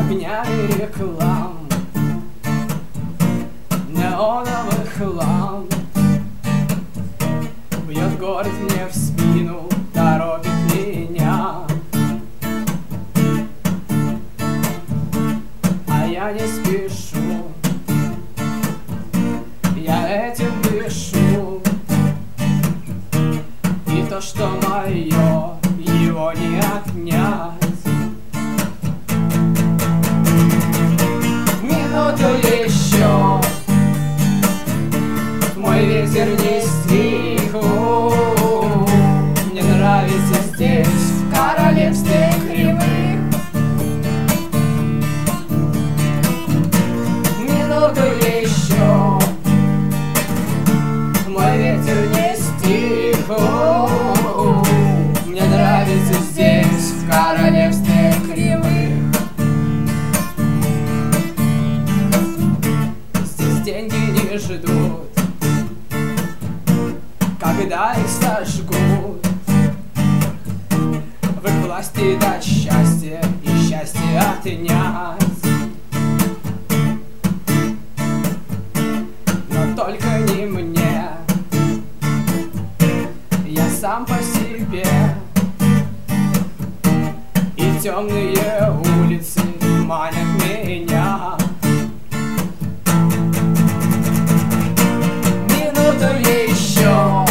огня и реклам, неоновых ламп. Бьет город мне в спину, торопит меня, а я не спешу, я этим дышу. И то, что мое, его не отнять. Минуту еще, мой ветер не стих. Мне нравится здесь, в королевстве кривых. Минуту еще, мой ветер не стих. Мне нравится здесь, в королевстве кривых. Здесь деньги не ждут, когда их сожгут. В их власти дать счастье и счастье отнять. Но только не мне, я сам по себе. И темные улицы манят меня. Минуту еще,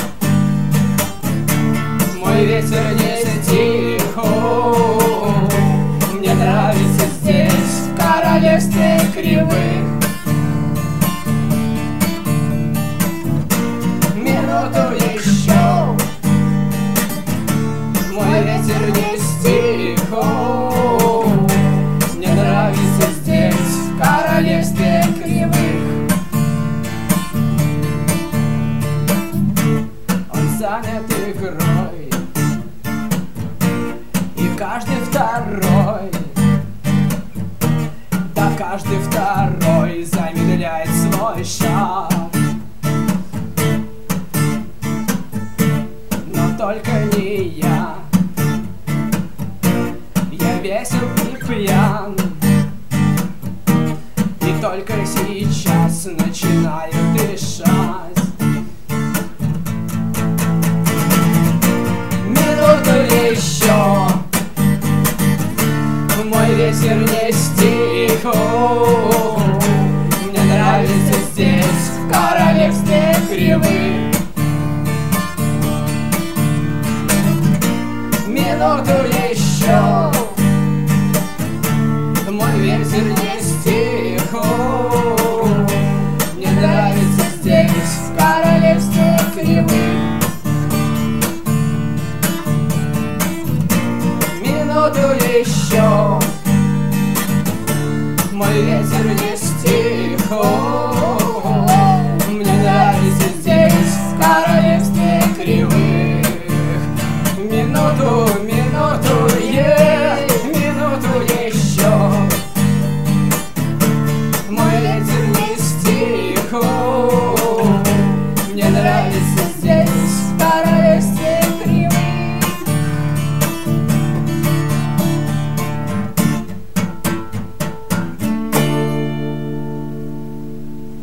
мой ветер не стих. Мне нравится здесь, в королевстве кривых. Минуту еще, мой ветер не стих. Мне нравится здесь, в королевстве кривых. Он занят игрой, и каждый второй, да каждый второй замедляет свой шаг. Но только не я, я весел и пьян. И только сейчас начинаю дышать. Минуту еще, мой ветер не стих. Мне нравится здесь, в королевстве кривых. Минуту еще, мой ветер не стих. Мне нравится здесь, в королевстве кривых. Минуту еще, мой ветер не стих. Мне нравится здесь, в королевстве кривых.